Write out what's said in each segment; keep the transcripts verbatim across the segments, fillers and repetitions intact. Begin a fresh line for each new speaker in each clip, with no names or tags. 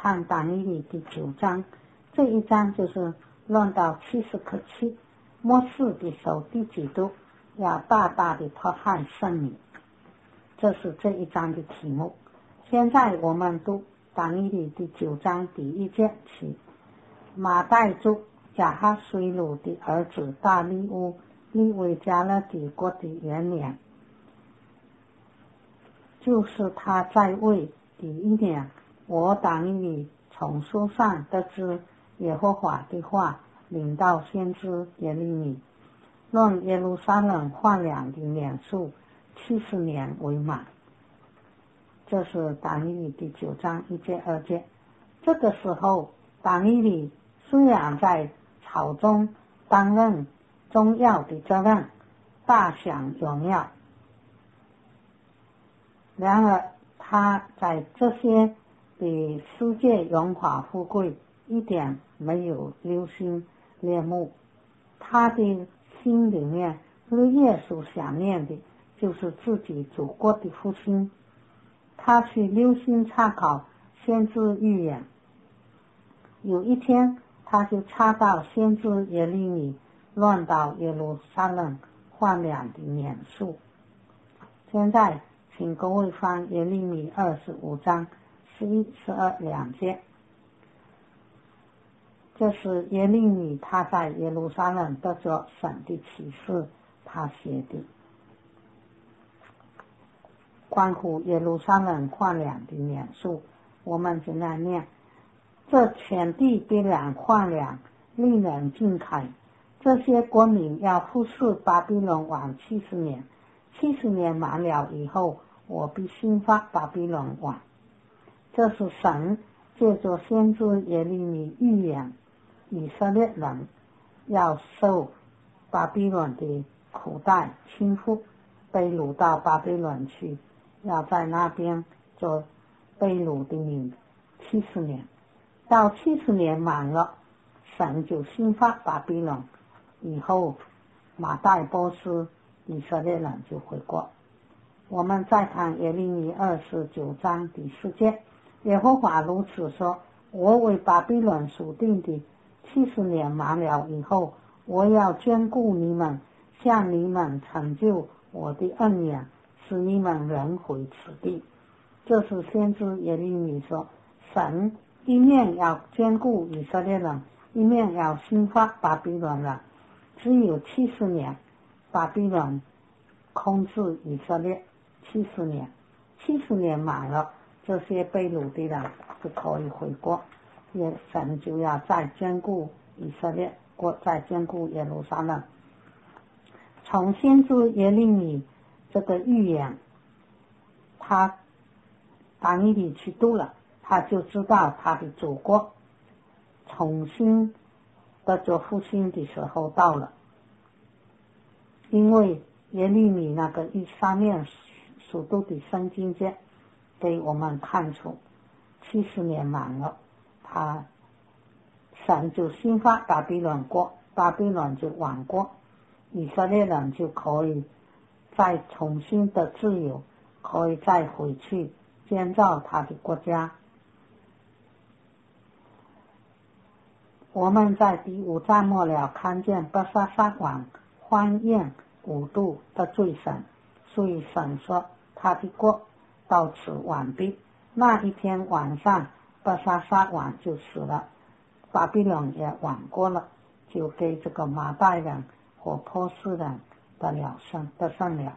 看但以理第九章，这一章就是论到七十颗七，末世的手第几度要大大的迫害圣女，这是这一章的题目。现在我们读但以理第九章第一节起。马代族亚哈水鲁的儿子大利乌立为加勒底国的元年，就是他在位第一年，我但以理从书上得知耶和华的话领到先知耶利米，论耶路撒冷换粮的年数七十年为满。这是但以理第九章一节二节。这个时候但以理虽然在朝中担任重要的责任，大享荣耀，然而他在这些的世界荣华富贵一点没有留心恋慕，他的心里面日夜所想念的就是自己祖国的复兴。他去留心查考先知预言，有一天他就查到先知耶利米论到耶路撒冷换粮的年数。现在请各位翻耶利米二十五章十一、十二两节。这是耶利米他在耶路撒冷得着神的启示，他写的关乎耶路撒冷换粮的年数。我们就来念：这全地必然换粮，令人惊慨。这些国民要服侍巴比伦王七十年，七十年满了以后，我必兴发巴比伦王。这是神借着先知耶利米预言以色列人要受巴比伦的苦待侵负，被掳到巴比伦去，要在那边做被掳的民七十年。到七十年满了，神就兴发巴比伦，以后马代波斯以色列人就回国。我们再看耶利米二十九章第四节，耶和华如此说：我为巴比伦属定的七十年满了以后，我要眷顾你们，向你们成就我的恩言，使你们仍回此地。这是先知耶利米说，神一面要眷顾以色列人，一面要兴发巴比伦人。只有七十年，巴比伦控制以色列七十年，七十年满了，这些被掳的人就可以回国，也神就要再眷顾以色列国，再眷顾耶路撒冷。从先知耶利米这个预言，他但以理去读了，他就知道他的祖国重新得着复兴的时候到了。因为耶利米那个一上面所读的圣经节给我们看出，七十年满了，他神就兴发巴比伦国，巴比伦就亡国，以色列人就可以再重新的自由，可以再回去建造他的国家。我们在第五章末了看见伯沙撒王欢宴五度的罪神，所以神说他的国到此完毕。那一天晚上，伯沙撒王就死了，巴比伦也亡国了，就给这个马代人和波斯人得了胜，得胜了。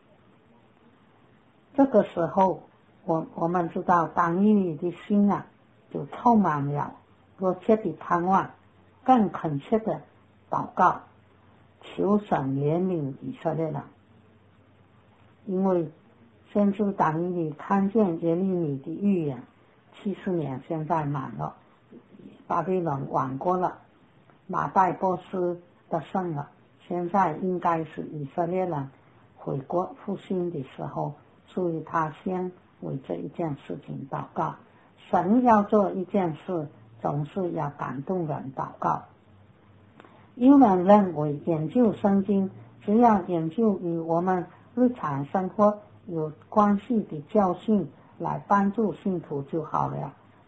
这个时候，我我们知道但以理的心啊，就充满了热切的盼望，更恳切的祷告，求神怜悯以色列人。因为先知但以理看见耶利米的预言，七十年现在满了，巴比伦亡国了，马代波斯得胜了，现在应该是以色列人回国复兴的时候，所以他先为这一件事情祷告。神要做一件事，总是要感动人祷告。有人认为研究圣经只要研究与我们日常生活有关系的教训来帮助信徒就好了，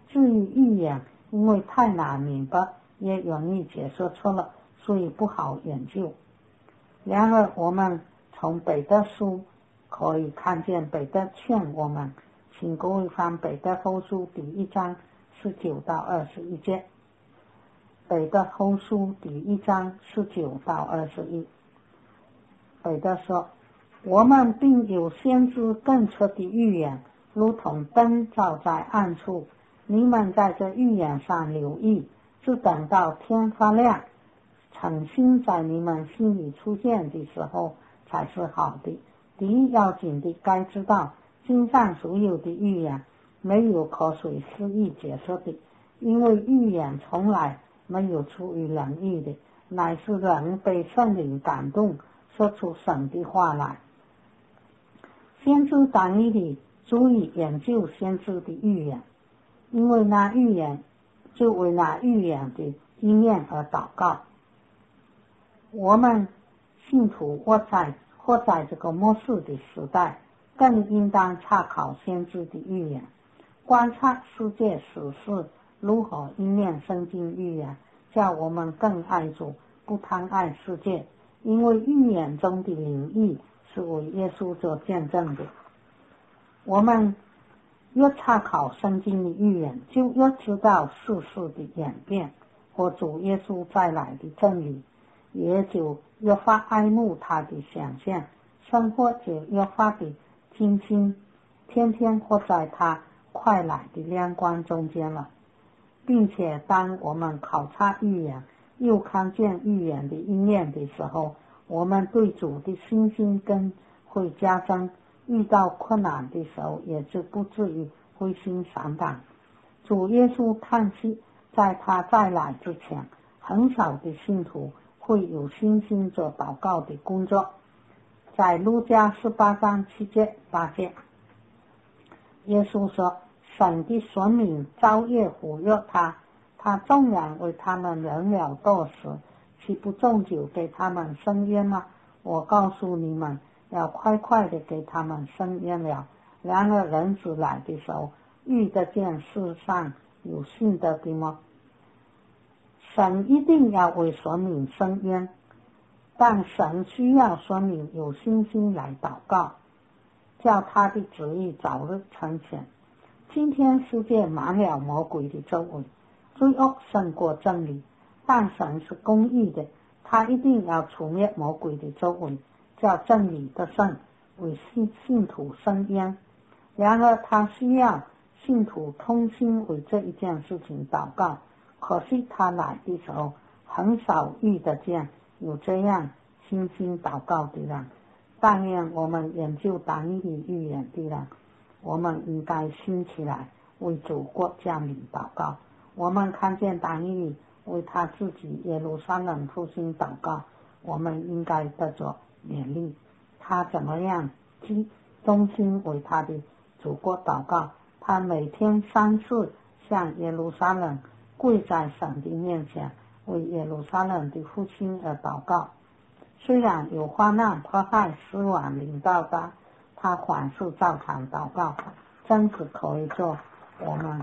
至于预言，因为太难明白，也容易解释错了，所以不好研究。然而我们从彼得书可以看见，彼得劝我们，请各位翻彼得后书第一章十九到二十一节。彼得后书第一章十九到二十一，彼得说，我们并有先知更彻的预言，如同灯照在暗处，你们在这预言上留意，只等到天发亮，诚心在你们心里出现的时候才是好的。第一要紧的该知道，经上所有的预言没有可随私意解释的，因为预言从来没有出于人意的，乃是人被圣灵感动，说出神的话来。先知但以理足以研究先知的预言，因为那预言就为那预言的应验而祷告。我们信徒活在活在这个末世的时代，更应当查考先知的预言，观察世界时事如何应验圣经预言，叫我们更爱主，不贪爱世界，因为预言中的灵意是为耶稣做见证的。我们越查考圣经的预言，就越知道世事的演变和主耶稣再来的真理，也就越发爱慕他的想象，生活就越发的精心，天天活在他快来的亮光中间了。并且当我们考察预言，又看见预言的应验的时候，我们对主的信心更会加增，遇到困难的时候也就不至于灰心丧胆。主耶稣叹息，在他再来之前，很少的信徒会有信心做祷告的工作。在路加十八章七节八节，耶稣说，神的选民昼夜呼吁他，他纵然为他们忍了多时，岂不终究给他们伸冤吗？我告诉你们，要快快的给他们伸冤了。然而人子来的时候，遇得见世上有信德的吗？神一定要为选民伸冤，但神需要选民有信心来祷告，叫他的旨意早日成全。今天世界满了魔鬼的周围，罪恶胜过真理，但神是公义的，他一定要除灭魔鬼的周围，叫真理的胜，为信信徒伸冤。然而他需要信徒同心为这一件事情祷告，可惜他来的时候很少遇得见有这样信心祷告的人。但愿我们研究但以理预言的人，我们应该兴起来为祖国降临祷告。我们看见但以理为他自己耶路撒冷复兴祷告，我们应该得着勉励。他怎么样忠心为他的祖国祷告？他每天三次向耶路撒冷跪在神的面前，为耶路撒冷的复兴而祷告。虽然有患难迫害死亡临到他，他还是照常祷告，真是可以做我们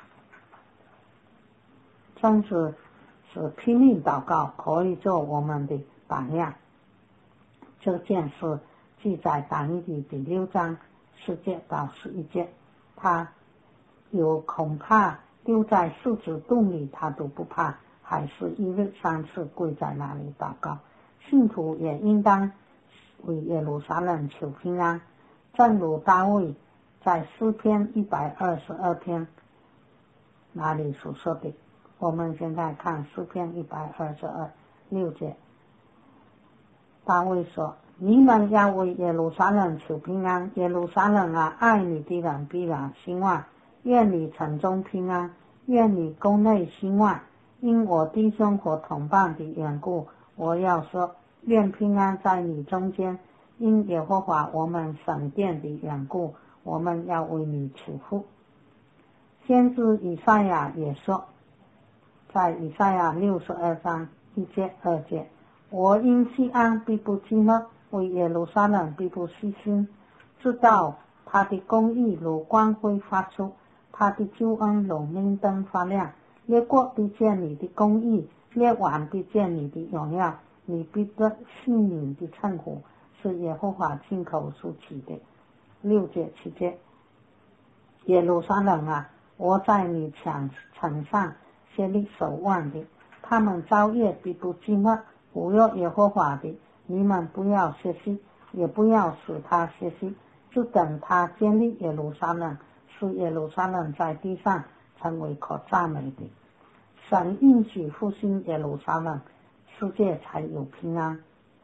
真是是拼命祷告，可以做我们的榜样。这件事记载但以理第六章十节到十一节，他有恐怕丢在树枝洞里，他都不怕，还是一日三次跪在那里祷告。信徒也应当为耶路撒冷求平安，正如大卫在诗篇一百二十二篇那里所说的。我们现在看诗篇一百二十二六节，大卫说，你们要为耶路撒冷求平安，耶路撒冷啊，爱你的人必然兴旺，愿你城中平安，愿你宫内兴旺。因我弟兄和同伴的缘故，我要说，愿平安在你中间。因耶和华我们神殿的缘故，我们要为你祈福。先知以赛亚也说，在以赛亚六十二章一节二节，我因锡安必不寂寞，为耶路撒冷必不息心，直到他的公义如光辉发出， 他的救恩如明灯发亮，列国必见你的公义，列王必见你的荣耀，你必得信你的称呼，是耶和华亲口所起的。六节七节，耶路撒冷啊，我在你墙城上设立守望的，他们昼夜必不寂寞，无有耶和华的，你们不要歇息，也不要使他歇息，就等他建立耶路撒冷，使耶路撒冷在地上成为可赞美的。神应许复兴耶路撒冷，世界才有平安。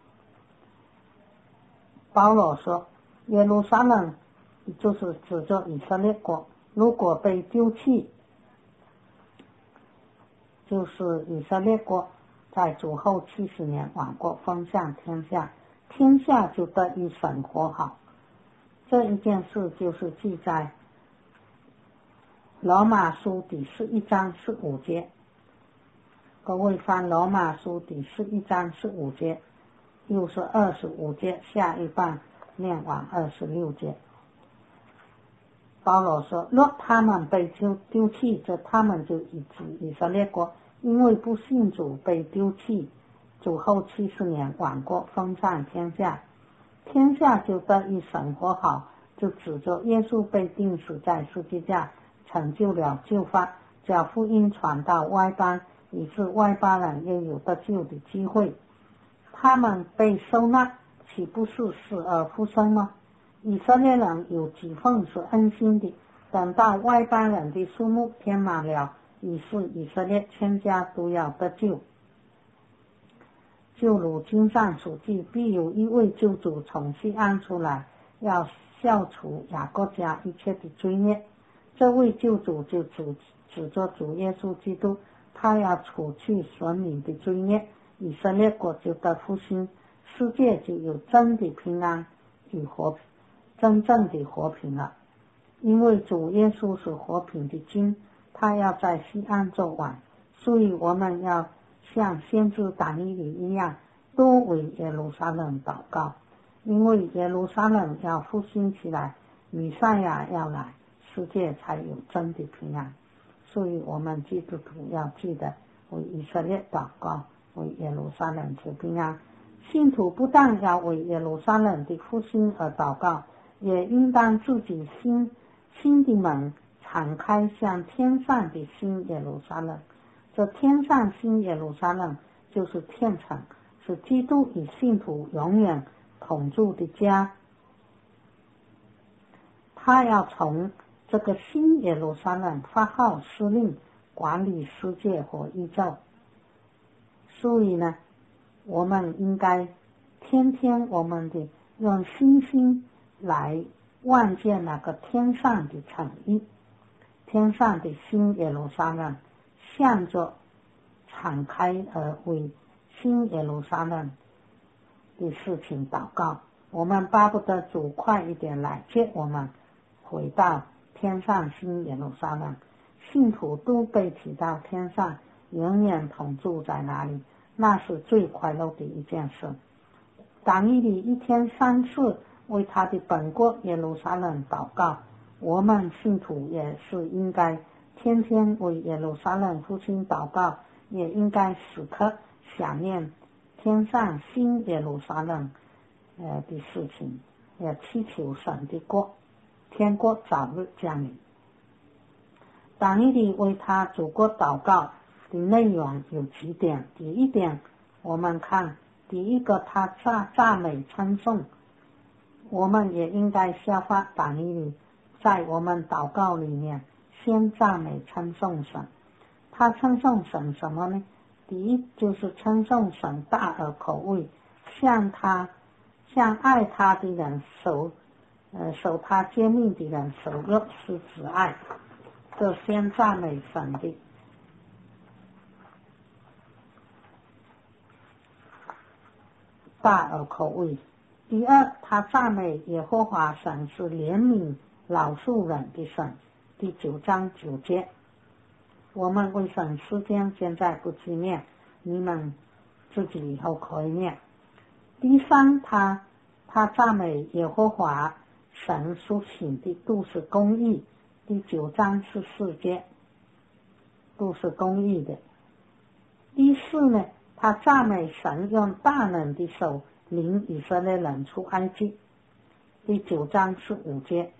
保罗说，耶路撒冷就是指着以色列国，如果被丢弃，就是以色列国在主后七十年亡国，分向天下，天下就得以生活好。这一件事就是记在罗马书第十一章十五节。各位翻罗马书第十一章十五节，又是二十五节，下一半念完二十六节。保罗说，若他们被丢弃，这他们就以指以色列国，因为不信主被丢弃，主后七十年亡国，分散天下，天下就得以生活好，就指着耶稣被钉死在十字架，成就了救法，将福音传到外邦，以致外邦人也有得救的机会。他们被收纳，岂不是死而复生吗？以色列人有几份是恩心的，等到外邦人的数目填满了，于是以色列全家都要得救。就如经上所记，必有一位救主从西安出来，要消除雅各家一切的罪孽。这位救主就指指着主耶稣基督，他要除去所民的罪孽，以色列国就得复兴，世界就有真的平安与和平，真正的和平了。因为主耶稣是和平的君，他要在西安作王，所以我们要像先知但以理一样，多为耶路撒冷祷告，因为耶路撒冷要复兴起来，弥赛亚要来，世界才有真的平安。所以我们基督徒要记得为以色列祷告，为耶路撒冷求平安。信徒不但要为耶路撒冷的复兴而祷告，也应当自己心心的门敞开，向天上的新耶路撒冷。这天上新耶路撒冷就是天城，是基督与信徒永远同住的家。他要从这个新耶路撒冷发号施令，管理世界和宇宙。所以呢，我们应该天天我们的用信心来望见那个天上的诚意，天上的新耶路撒冷，向着敞开而为新耶路撒冷的事情祷告。我们巴不得主快一点来接我们回到天上新耶路撒冷，信徒都被提到天上，永远同住在那里，那是最快乐的一件事。但以理一天三次为他的本国耶路撒冷祷告，我们信徒也是应该天天为耶路撒冷复兴祷告，也应该时刻想念天上新耶路撒冷呃的事情，也祈求神的国天国早日降临。但以理为他祖国祷告的内容有几点。第一点，我们看第一个，他赞赞美称颂，我们也应该效法但以理，在我们祷告里面先赞美称颂神。他称颂神什么呢？第一就是称颂神大而可畏，向他向爱他的人守呃守他诫命的人守约是慈爱，这先赞美神的。大而可畏。第二，他赞美耶和华神是怜悯饶恕人的神。第九章九节，我们为省时间现在不去念，你们自己以后可以念。第三，他他赞美耶和华神所行的都是公义， 第九章十四节都是公义的。第四呢，他赞美神用大能的手领以色列人出埃及。第九章十五节。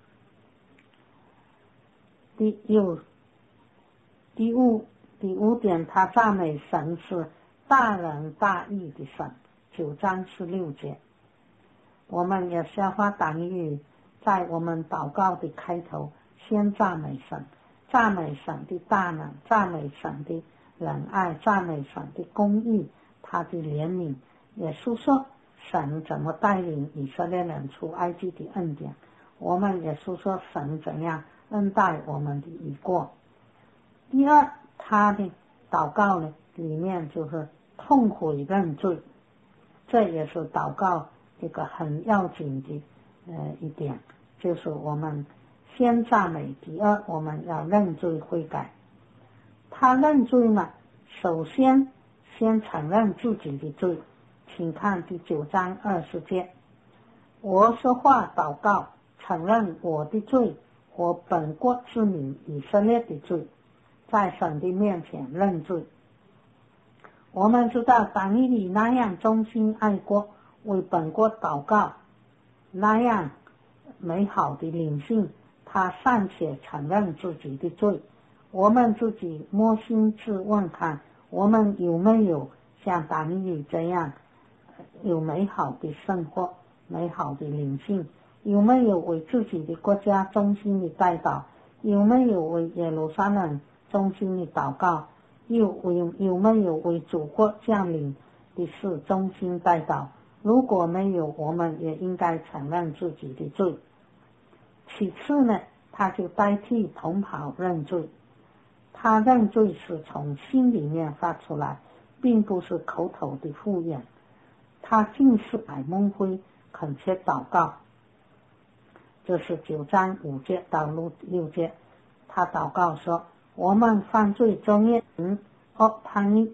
第六第五第五点，他赞美神是大仁大义的神。九章十六节。我们也消化党语，在我们祷告的开头先赞美神，赞美神的大能，赞美神的仁爱，赞美神的公义，他的怜悯，也述说神怎么带领以色列人出埃及的恩典。我们也述说神怎样恩待我们的已过。第二，他的祷告呢里面就是痛悔认罪，这也是祷告一个很要紧的呃一点，就是我们先赞美，第二我们要认罪悔改。他认罪呢，首先先承认自己的罪，请看第九章二十节。我说话祷告，承认我的罪和本国之民以色列的罪，在神的面前认罪。我们知道但以理那样忠心爱国，为本国祷告，那样美好的灵性，他尚且承认自己的罪。我们自己摸心自问看，我们有没有像但以理这样有美好的生活，美好的灵性？有没有为自己的国家忠心的代祷？有没有为耶路撒冷忠心的祷告？有有有没有为祖国将领的事忠心代祷？如果没有，我们也应该承认自己的罪。其次呢，他就代替同袍认罪。他认罪是从心里面发出来，并不是口头的敷衍。他尽是百蒙灰，恳切祷告。这是九章五节到六节，他祷告说：我们犯罪作孽，嗯，恶叛逆，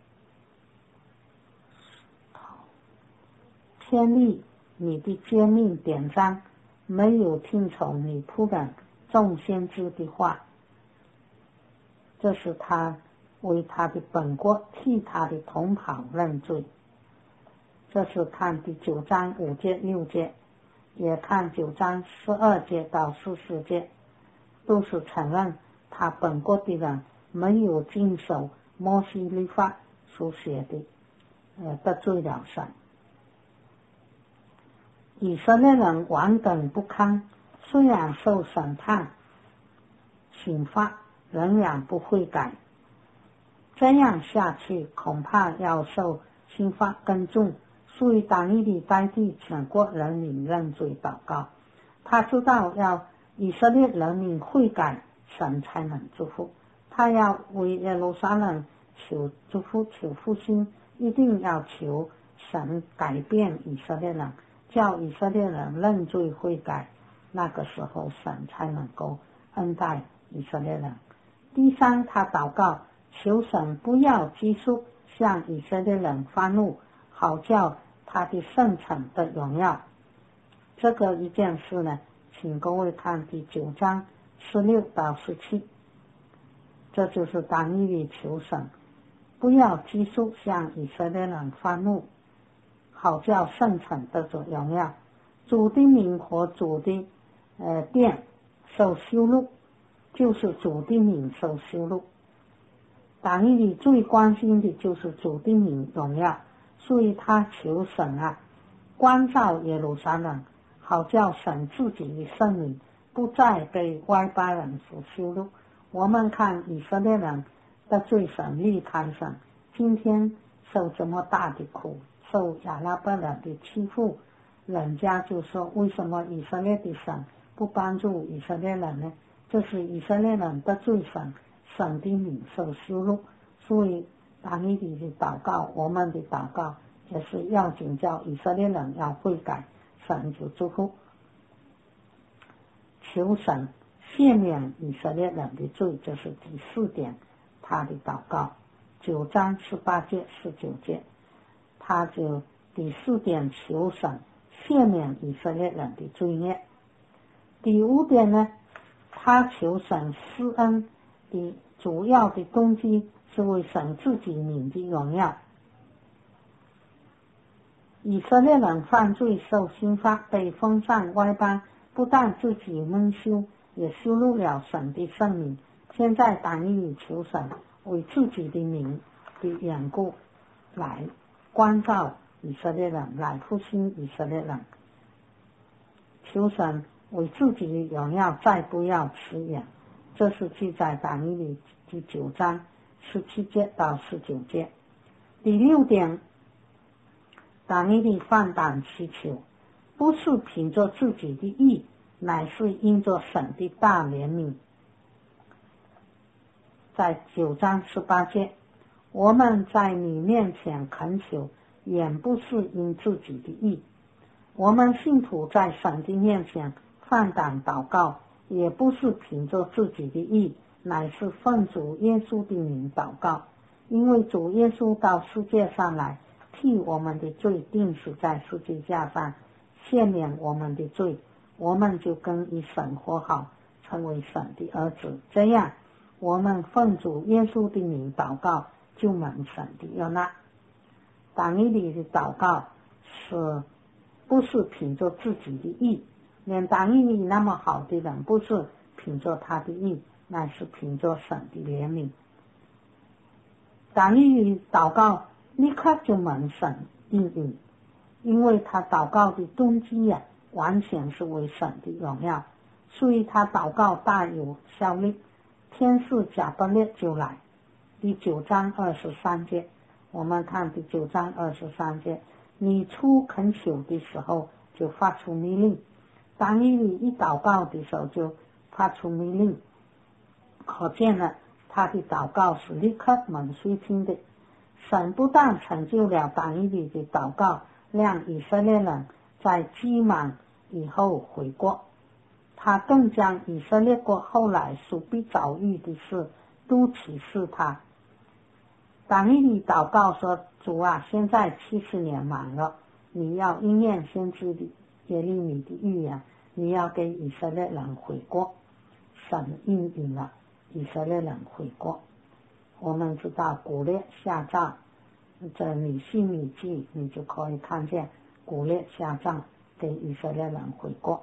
偏离你的诫命典章，没有听从你仆人众先知的话。这是他为他的本国替他的同袍认罪。这是看第九章五节六节，也看九章十二节到十四节，都是承认他本国的人没有遵守摩西律法所写的，呃，得罪了神。以色列人顽梗不堪，虽然受审判刑罚，仍然不悔改。这样下去恐怕要受刑罚更重，所以但以理代替全国人民认罪祷告。他知道要以色列人民悔改，神才能祝福。他要为耶路撒冷求祝福求复兴，一定要求神改变以色列人，叫以色列人认罪悔改，那个时候神才能够恩待以色列人。第三，他祷告求神不要继续向以色列人发怒，好叫他的圣城的荣耀。这个一件事呢，请各位看第九章十六到十七，这就是但以理求神不要继续向以色列人发怒，好叫圣城得着荣耀。主的名和主的呃殿受羞辱，就是主的名受羞辱。但以理最关心的就是主的名荣耀，所以他求神啊关照耶路撒冷，好叫神自己的圣名不再被外邦人所羞辱。我们看以色列人得罪神离开神，今天受这么大的苦，受亚拉伯人的欺负，人家就说为什么以色列的神不帮助以色列人呢？这是以色列人得罪神，神的名受羞辱。所以但以理的祷告，我们的祷告也是要紧，叫以色列人要悔改，神就祝福。求神赦免以色列人的罪，这是第四点他的祷告。九章十八节十九节，他就第四点求神赦免以色列人的罪孽。第五点呢， 他求神施恩的主要的动机是为神自己名的荣耀。以色列人犯罪受刑罚，被封上外邦，不但自己蒙羞，也羞辱了神的圣名。现在但以理求神为自己的名的缘故来关照以色列人，来复兴以色列人，求神为自己的荣耀再不要迟延。这是记载但以理第九章十七节到十九节。第六点，但以理放胆祈求，不是凭着自己的义，乃是因着神的大怜悯。在九章十八节，我们在你面前恳求，远不是因自己的义。我们信徒在神的面前放胆祷告，也不是凭着自己的义，乃是奉主耶稣的名祷告。因为主耶稣到世界上来，替我们的罪钉死在十字架上，赦免我们的罪，我们就跟与神和好，成为神的儿子。这样我们奉主耶稣的名祷告，就蒙神的悦纳。但以理的祷告是不是凭着自己的义？连但以理那么好的人，不是凭着他的义，乃是凭着神的怜悯。但以理祷告立刻就蒙神应允，因为他祷告的动机呀、啊，完全是为神的荣耀，所以他祷告大有效力。天使加百列就来。第九章二十三节，我们看第九章二十三节，你出恳求的时候就发出命令。但以理一祷告的时候就发出命令，可见了他的祷告是立刻蒙垂听的。神不但成就了但以理的祷告，让以色列人在饥满以后回国，他更将以色列国后来所必遭遇的事都启示他。但以理祷告说，主啊，现在七十年满了，你要应验先知的耶利米的预言，你要给以色列人回国。神应允了以色列人回国。我们知道古列下诏，这米西米记你就可以看见古列下诏给以色列人回国。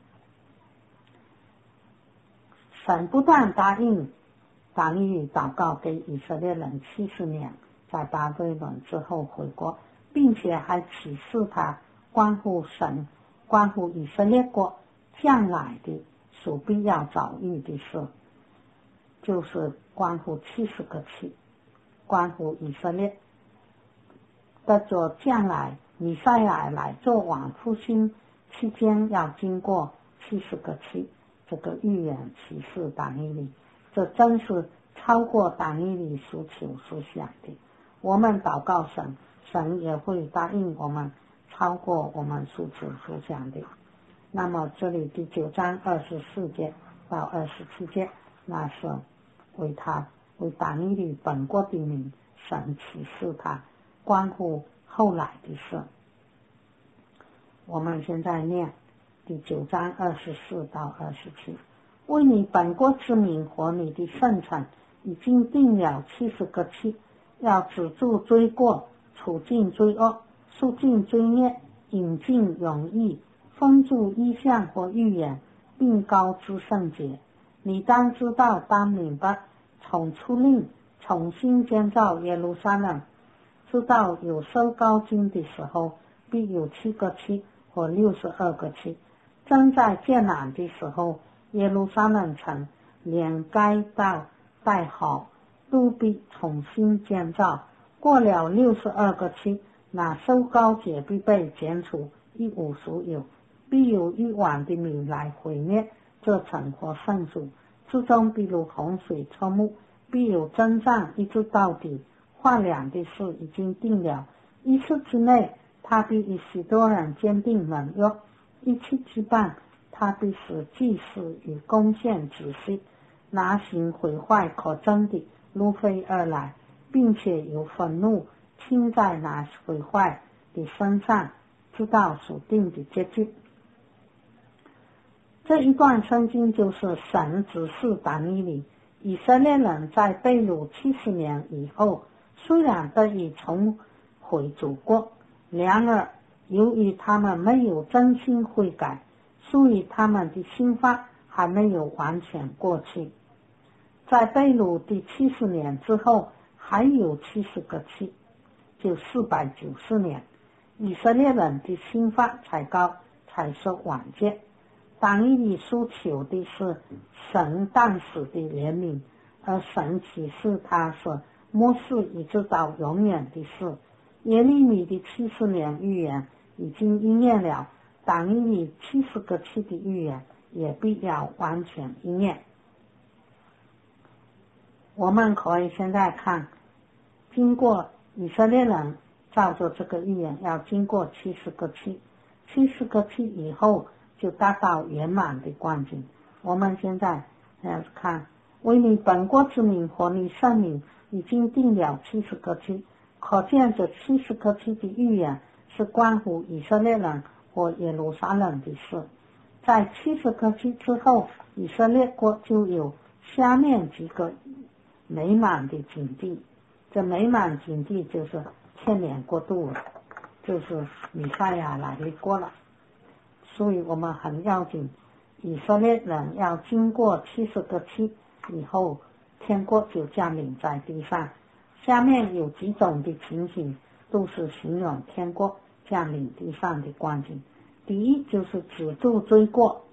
神不但答应但以理祷告给以色列人七十年在巴比伦之后回国，并且还启示他关乎神关乎以色列国将来的所必要遭遇的事，就是关乎七十个期，关乎以色列的着将来弥赛亚来做王复兴期间要经过七十个期。这个预言启示但以理，这真是超过但以理所求所想的。我们祷告神，神也会答应我们超过我们所求所想的。那么这里第九章二十四节到二十七节，那是为他为但以理本国的名，神启示他关乎后来的事。我们现在念第九章二十四到二十七，为你本国之名和你的圣城已经定了七十个期，要止住罪过，除尽罪恶，肃尽罪孽，引进永义，封住异象和预言，并高之圣洁。你当知道，当明白，从出令重新建造耶路撒冷，知道有收高金的时候，必有七个期和六十二个期。正在建难的时候，耶路撒冷城连该到带好都必重新建造。过了六十二个期，那收高节必被剪除，一无所有，必有一万的民来毁灭这城和圣主，之中必如洪水冲没，必有征战一直到底。换粮的事已经定了，一次之内他必与许多人坚定盟约，一期之半他必使祭司与贡献仔细，拿行毁坏可憎的路非而来，并且有愤怒倾在那毁坏的身上，直到所定的结局。 这一段圣经就是神指示但以理，以色列人在被掳七十年以后，虽然得以重回祖国，然而由于他们没有真心悔改，所以他们的心法还没有完全过去。在被掳第七十年之后，还有七十个七，就四百九十年，以色列人的心法才高，才受完结。但以理所求的是神当时的怜悯，而神启示他是末世一直到永远的事。耶利米的七十年预言已经应验了，但以理七十个七的预言也必要完全应验。我们可以现在看，经过以色列人照着这个预言要经过七十个七，七十个七以后就达到圆满的光景。我们现在来看，为你本国之民和你圣民已经定了七十个七，可见这七十个七的预言是关乎以色列人和耶路撒冷的事。在七十个七之后，以色列国就有下面几个美满的境地，这美满境地就是千年国度了，就是弥赛亚来临过了。所以我们很要紧，以色列人要经过七十个七以后，天国就降临在地上。下面有几种的情形都是形容天国降临地上的光景。第一就是止住罪过，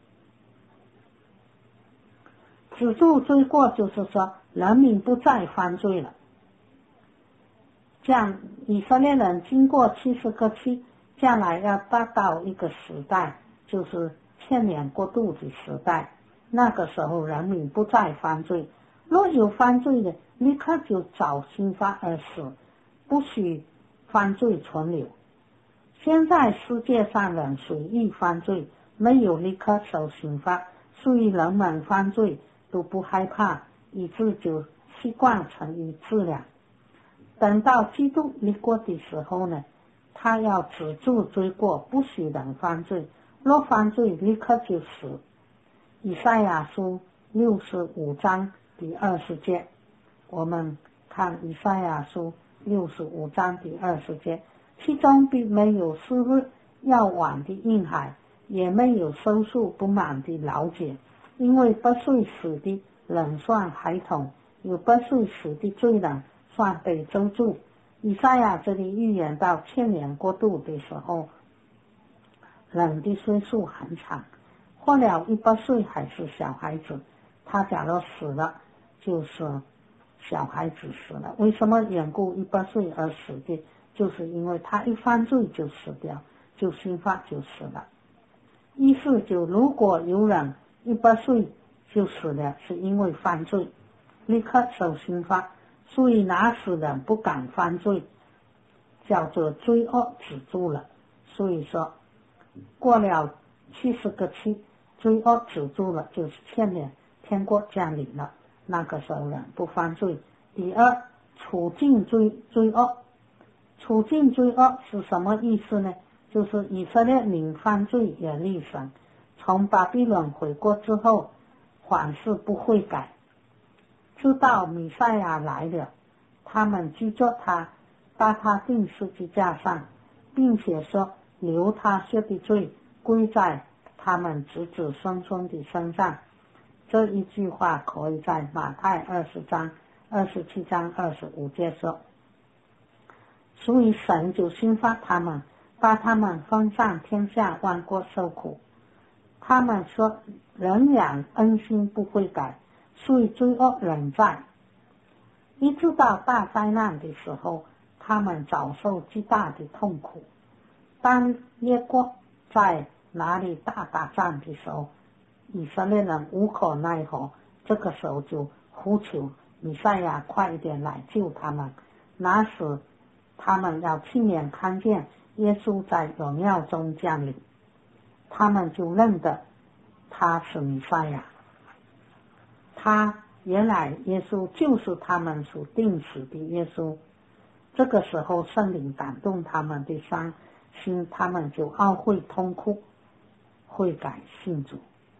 止住罪过就是说人民不再犯罪了。这样以色列人经过七十个七，将来要达到一个时代，就是千年国度的时代。那个时候人民不再犯罪，若有犯罪的，立刻就找刑罚而死，不许犯罪存留。现在世界上人随意犯罪，没有立刻受刑罚，所以人们犯罪都不害怕，以致就习惯成一致了。等到基督立国的时候呢，他要止住罪过，不许人犯罪，若犯罪立刻就死。以赛亚书六十五章第二十节，我们看以赛亚书六十五章第二十节，其中并没有四日要晚的婴孩，也没有收束不满的老姐，因为八岁死的人算孩童，有八岁死的罪人算被咒诅。以赛亚这里预言到千年国度的时候，人的岁数很长，活了一百岁还是小孩子，他假如死了就是小孩子死了。为什么缘故一百岁而死的？就是因为他一犯罪就死掉，就刑罚就死了。意思就如果有人一百岁就死了，是因为犯罪，立刻受刑罚，所以那时人不敢犯罪，叫做罪恶止住了。所以说过了七十个七，罪恶止住了，就是千年天国降临了，那个时候人不犯罪。第二，处境罪罪恶，处境罪恶是什么意思呢？就是以色列民犯罪也离神，从巴比伦回国之后，凡事不悔改，直到弥赛亚来了，他们拒绝他，把他钉十字架上，并且说流他血的罪归在他们子子孙孙的身上。这一句话可以在马太二十章二十七章二十五节说。所以神就刑罚他们，把他们分散天下万国受苦。他们说仍然恩心不悔改，所以罪恶仍在。一直到大灾难的时候，他们遭受极大的痛苦。当列国在哪里大打仗的时候，以色列人无可奈何，这个时候就呼求弥赛亚快一点来救他们。那时他们要亲眼看见耶稣在荣耀中降临，他们就认得他是弥赛亚。他原来耶稣就是他们所定死的耶稣。这个时候圣灵感动他们的伤心，他们就懊悔痛哭，悔改信主。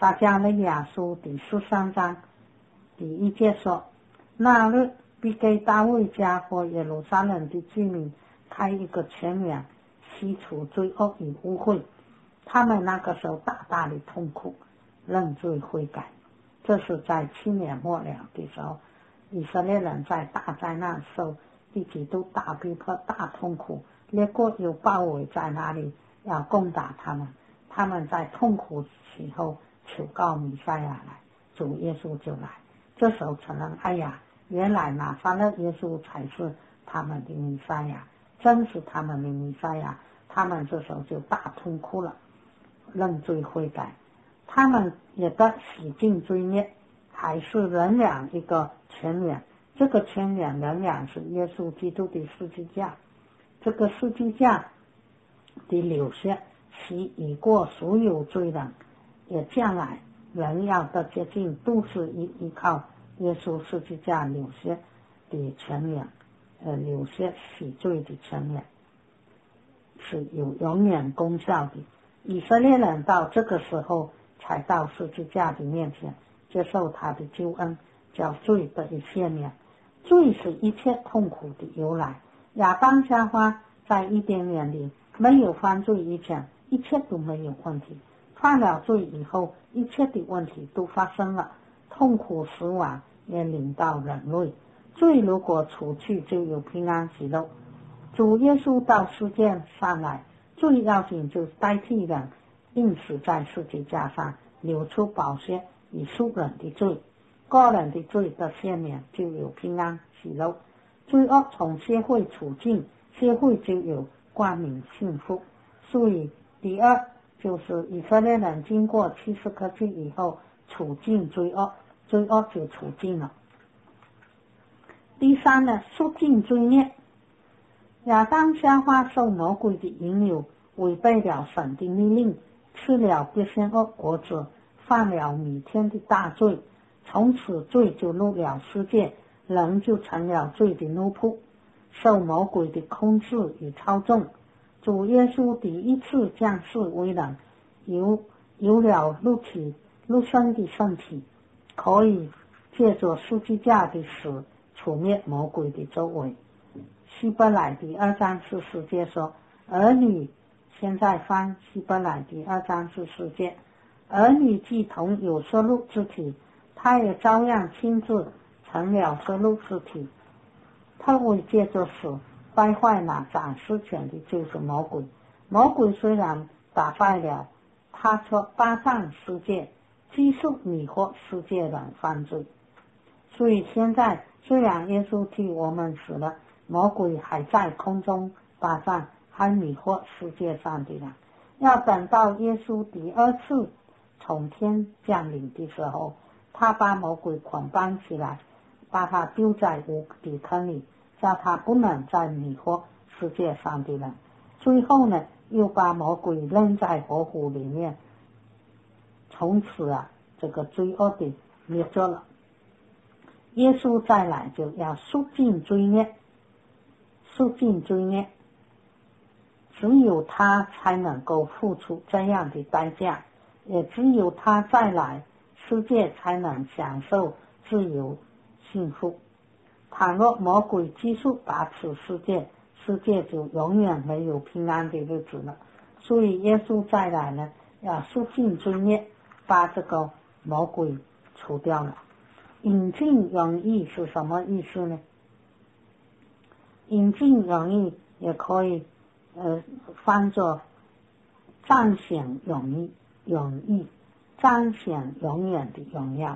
撒迦利亚书第十三章第一节说，那日必给大卫家和耶路撒冷的居民开一个泉源，洗除罪恶与污秽。他们那个时候大大的痛苦，认罪悔改。这是在七年末了的时候，以色列人在大灾难受第几度大逼迫、大痛苦，列国有包围在那里要攻打他们。他们在痛苦时候求告弥赛亚来，主耶稣就来。这时候承认，哎呀，原来拿撒勒耶稣才是他们的弥赛亚，真是他们的弥赛亚。他们这时候就大痛苦了，认罪悔改。他们也得洗净罪孽，还是仍然一个泉源。这个泉源仍然是耶稣基督的十字架。这个十字架的流血洗已过所有罪人，也将来人要得洁净，都是依依靠耶稣十字架流血的泉源，呃，流血洗罪的泉源是有永远功效的。以色列人到这个时候才到十字架的面前，接受他的救恩，叫罪得以赦免。罪是一切痛苦的由来。亚当夏娃在伊甸园里没有犯罪以前，一切都没有问题。犯了罪以后，一切的问题都发生了，痛苦死亡也临到人类。罪如果除去，就有平安喜乐。主耶稣到世界上来，最要紧就是代替人硬死在十字架上，流出宝血以赎人的罪。个人的罪的赦免，就有平安喜乐。罪恶从社会处境，社会就有光明幸福。所以第二就是以色列人经过七十个罪以后，处境罪恶，罪恶就处境了。第三呢，赎尽罪孽。亚当夏娃受魔鬼的引诱，违背了神的命令，吃了别善恶果子，犯了弥天的大罪。从此罪就入了世界，人就成了罪的奴仆，受魔鬼的控制与操纵。主耶稣第一次降世为人，有有了肉体肉身的身体，可以借着十字架的死除灭魔鬼的作为。希伯来第二章十四节说，儿女现在翻希伯来第二章十四节，儿女既同有色肉之体，他也照样亲自成了色肉之体。他会借着死败坏那掌事权的，就是魔鬼。魔鬼虽然打败了他，说霸占世界，继续迷惑世界人犯罪。所以现在虽然耶稣替我们死了，魔鬼还在空中霸占，还迷惑世界上的人。要等到耶稣第二次从天降临的时候，他把魔鬼捆绑起来，把他丢在无底坑里，叫他不能再迷惑世界上的人。最后呢，又把魔鬼扔在火湖里面，从此啊，这个罪恶的灭绝了。耶稣再来就要赎尽罪孽，赎尽罪孽，只有他才能够付出这样的代价，也只有他再来，世界才能享受自由幸福。倘若魔鬼继续把持世界，世界就永远没有平安的日子了。所以耶稣再来呢，要赎尽罪孽，把这个魔鬼除掉了。引进容易是什么意思呢？引进容易也可以呃翻作彰显容易，容易彰显永远的荣耀。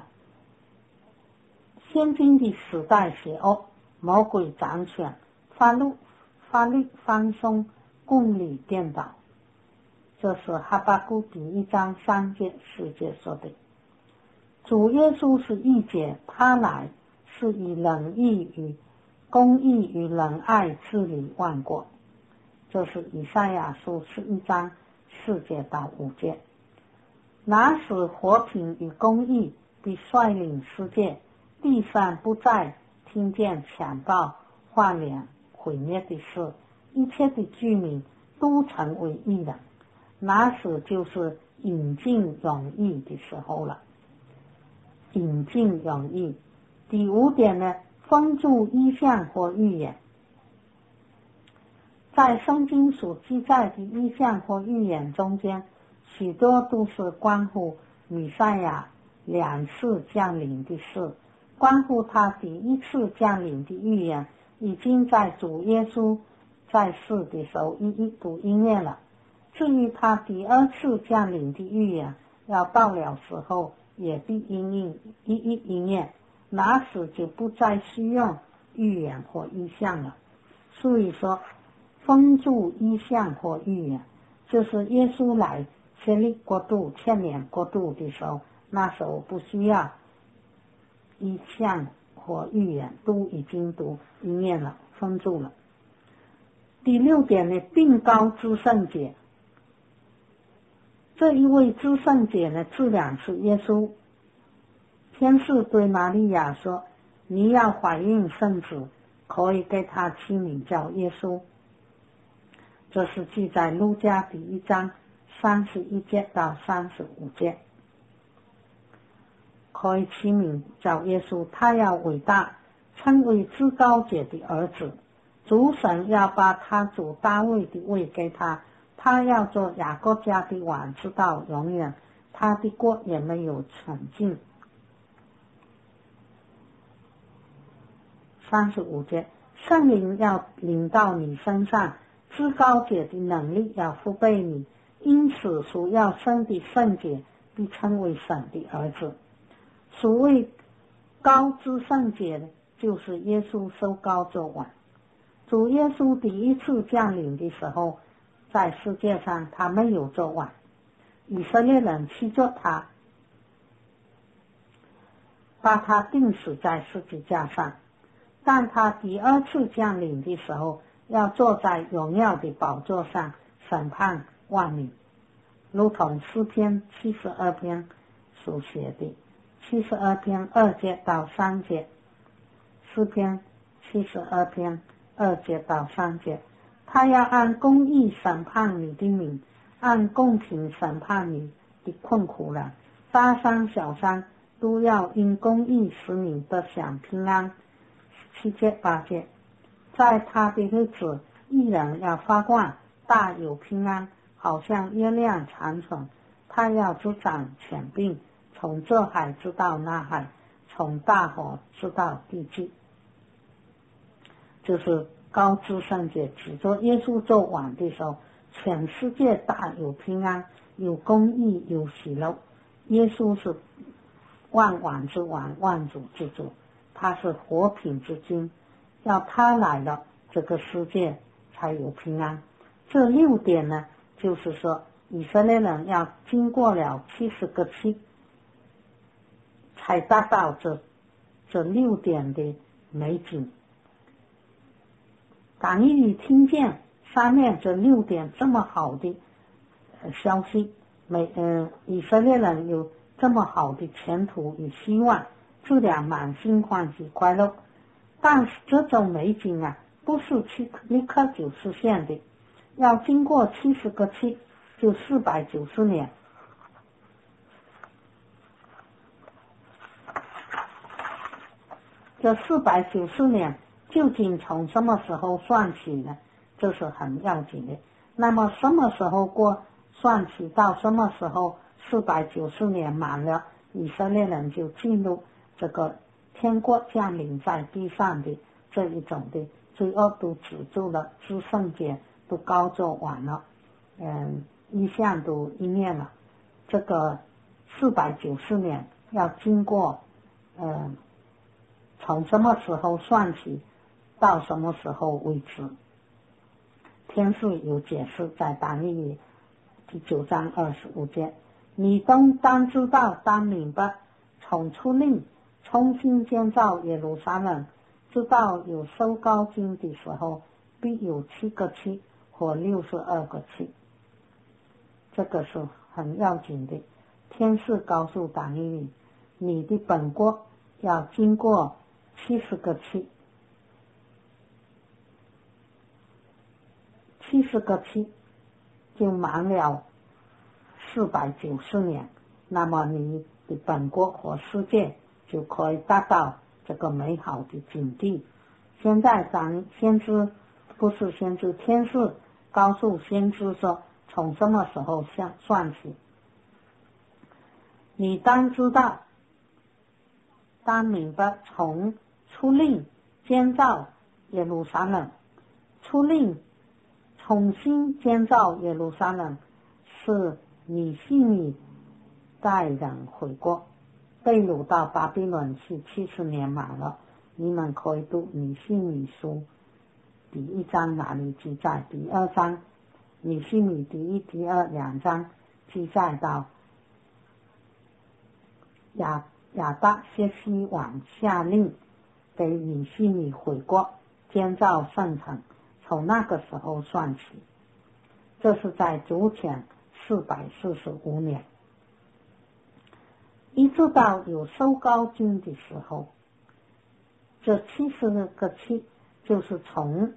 现今的时代邪恶，魔鬼掌权，法律法律放松，公理颠倒。这是哈巴谷第一章三节四节说的。主耶稣是义解，他来是以仁义与公义与仁爱治理万国。这是以赛亚书十一章四节到五节。那时和平与公义必率领世界，地上不再听见强暴、换脸、毁灭的事，一切的居民都成为义人。那时就是引进容易的时候了。引进容易。第五点呢，封住意象或预言。在圣经所记载的意象或预言中间，许多都是关乎弥赛亚两次降临的事，关乎他第一次降临的预言已经在主耶稣在世的时候一一都应验了。至于他第二次降临的预言，要到了时候也必应验一一应验，那时就不再需要预言或意象了。所以说封住意象或预言，就是耶稣来设立国度千年国度的时候，那时候不需要意象或预言，都已经都应验了，封住了。第六点呢，并高至圣节。这一位至圣节呢，自然是耶稣。天使对玛利亚说，你要怀孕生子，可以给他起名叫耶稣。这是记在路加第一章三十一节到三十五节。可以起名叫耶稣，他要伟大，称为至高者的儿子。主神要把他主大卫的位给他，他要做雅各家的王，直到永远，他的国也没有穷尽。三十五节，圣灵要临到你身上，至高者的能力要覆盖你，因此所要生的圣洁必称为神的儿子。所谓高至圣洁的，就是耶稣受高做王。主耶稣第一次降临的时候，在世界上他没有做王，以色列人去做他，把他钉死在十字架上。但他第二次降临的时候，要坐在荣耀的宝座上审判万民，如同诗篇七十二篇所写的，七十二篇二节到三节，诗篇七十二篇二节到三节，他要按公义审判你的民，按公平审判你的困苦人，大山小山都要因公义使你得享平安。七节八节，在他的日子，义人要发光，大有平安，好像月亮长存。他要主掌权柄，从这海直到那海，从大河直到地极。就是高至圣洁，指着耶稣做王的时候，全世界大有平安，有公义，有喜乐。耶稣是万王之王，万主之主，他是和平之君，要他来了，这个世界才有平安。这六点呢，就是说以色列人要经过了七十个期，才达到这这六点的美景。当你听见上面这六点这么好的消息，美呃以色列人有这么好的前途与希望，自然满心欢喜快乐。但是这种美景啊，不是去立刻就实现的，要经过七十个期，就四百九十年。这四百九十年究竟从什么时候算起呢？这是很要紧的。那么什么时候过算起到什么时候四百九十年满了，以色列人就进入这个天国降临在地上的这一种的罪恶都止住了，至圣节都高做完了，嗯，意象都应验了。这个四百九十年要经过，嗯，从什么时候算起到什么时候为止？天父有解释在但以理第九章二十五节，你都当知道，当明白，从出令重新建造耶路撒冷，直到有收高金的时候，必有七个期或六十二个期。这个是很要紧的。天使告诉但以理，你的本国要经过七十个期，七十个期就满了四百九十年，那么你的本国和世界就可以达到这个美好的境地。现在咱先知不是先知，天使告诉先知说，从什么时候算算起？你当知道，当明白，从出令建造耶路撒冷，出令重新建造耶路撒冷，是尼希米带人回国，被掳到巴比伦去七十年满了。你们可以读尼希米书第一章，哪里记载？第二章，尼希米第一、第二两章记载到亚亚达谢西王下令给尼希米回国建造圣城，从那个时候算起，这是在主前四百四十五年，一直到有收高经的时候，这七十个七就是从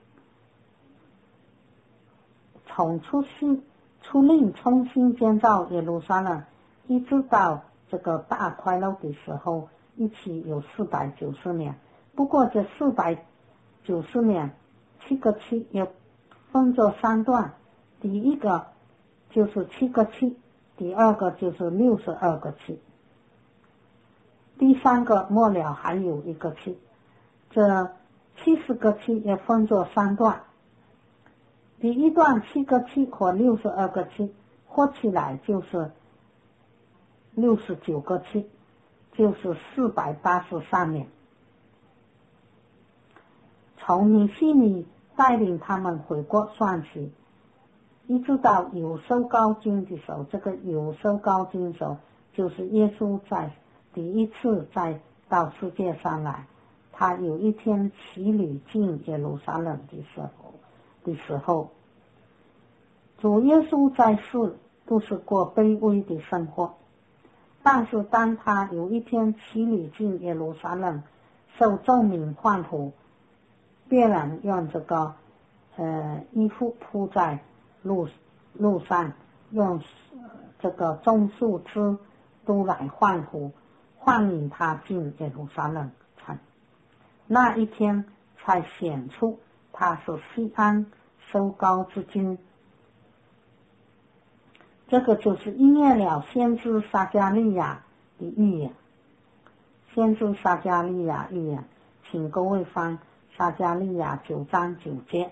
从出新出令重新建造耶路撒冷，一直到这个大快乐的时候，一起有四百九十年。不过这四百九十年七个七也分作三段，第一个就是七个七，第二个就是六十二个七，第三个末了还有一个七。这七十个七也分作三段，第一段七个七和六十二个七合起来就是六十九个七，就是四百八十三年。从尼希米带领他们回国算起，一直到有收高经的时候，这个有收高经的时候，就是耶稣在第一次再到世界上来，他有一天骑驴进耶路撒冷的时候的时候，主耶稣在世都是过卑微的生活，但是当他有一天骑驴进耶路撒冷，受众民欢呼，别人用这个呃衣服铺在路路上，用这个种树枝都来欢呼，欢迎他进耶路撒冷城。那一天才显出他是西安收高之君。这个就是应验了先知撒迦利亚的预言。先知撒迦利亚预言，请各位翻撒迦利亚九章九节。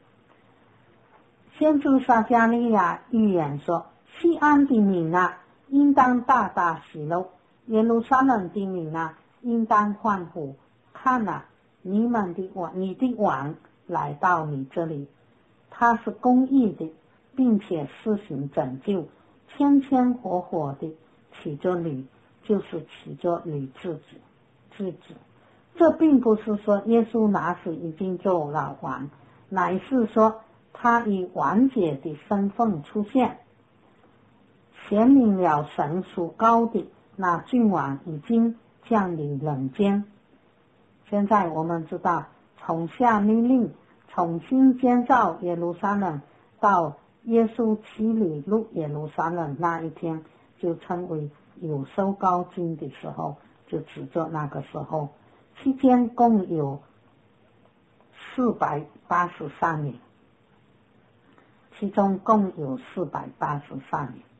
先知撒迦利亚预言说，西安的民啊，应当大大喜乐，耶路撒冷的民啊，应当欢呼。看啊，你们的王，你的王来到你这里，他是公义的，并且施行拯救，千千活活的骑着驴，就是骑着驴之子之子。这并不是说耶稣那时已经做了王，乃是说他以王姐的身份出现，显明了神属高的那君王已经降临人间。现在我们知道，从下命令重新建造耶路撒冷到耶稣骑驴入耶路撒冷那一天，就称为有收高经的时候，就指着那个时候。期间共有四百八十三年，其中共有四百八十三年，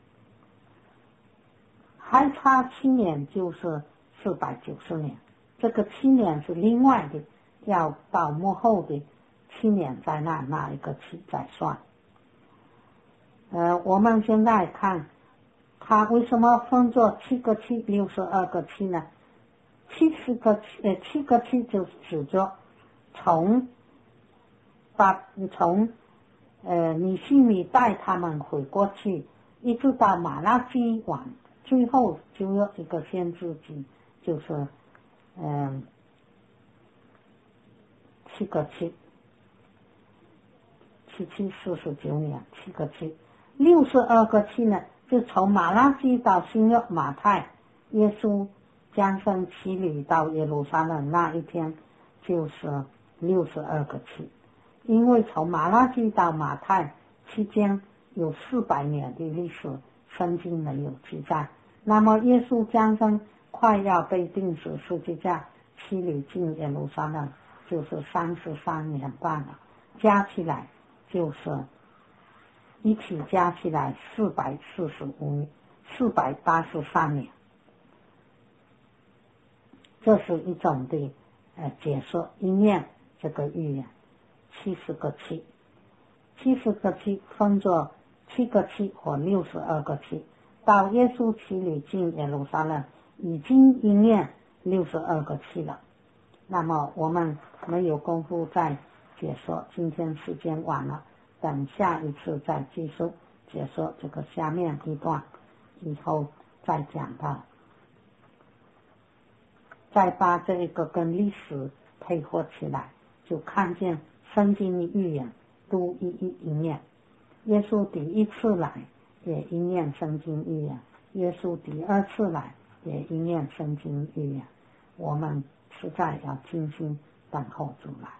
还差七年就是四百九十年。这个七年是另外的，要到末后的七年在那那一个期再算。呃，我们现在看它为什么分作七个七、六十二个七呢？七十个七，呃，七个七就指着从把从呃尼希米带他们回过去，一直到马拉基王，最后就有一个先知记，就是嗯、呃、七个七，七七四十九年，七个七，六十二个七呢，就从马拉基到新约马太，耶稣降生骑驴到耶路撒冷那一天就是六十二个七，因为从马拉基到马太期间有四百年的历史， 圣经没有记载。那么耶稣降生快要被钉死十字架，七里进耶路撒冷，就是三十三年半了，加起来就是一起加起来四百四十五四百八十三年。这是一种的呃解说，一念这个预言，七十个七，七十个七分作七个七或六十二个七。到耶稣七里进耶路撒冷，已经一念六十二个七了。那么我们没有功夫再解说，今天时间晚了，等下一次再继续解说这个下面一段，以后再讲到。再把这一个跟历史配合起来，就看见圣经的预言都一一一念。耶稣第一次来也一念圣经预言，耶稣第二次来也一念圣经预言。我们实在要精心等候主来。